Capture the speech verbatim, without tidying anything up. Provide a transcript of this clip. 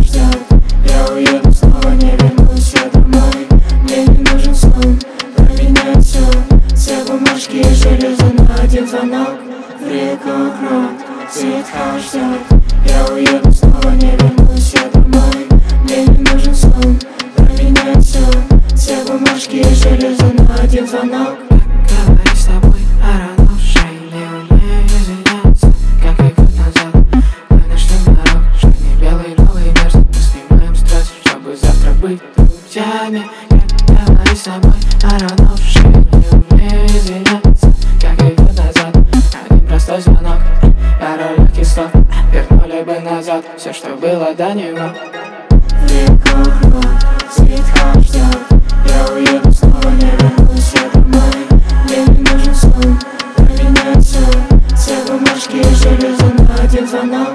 ждет. Я уеду, снова не вернусь я домой. Мне не нужен сон, поменять все. Все бумажки и железо на один звонок. В реку кровь, ситха ждет. Я уеду, снова не вернусь я домой. Мне не нужен сон, поменять все. Все бумажки и железо на один звонок. Говори с тобой о родном, не умею извиняться, как и год назад. Мы нашли дорогу, что не белый, новый между. Мы снимаем стресс, чтобы завтра быть друзьями. Говори с тобой о родном, не умею извиняться, как и год назад. Один простой звонок, пару легких слов вернули бы назад все, что было до него. В реку кровь, ситха ждет. Я уеду, снова не вернусь я домой. Мне не нужен сон, поменять все. Все бумажки и железо на один звонок.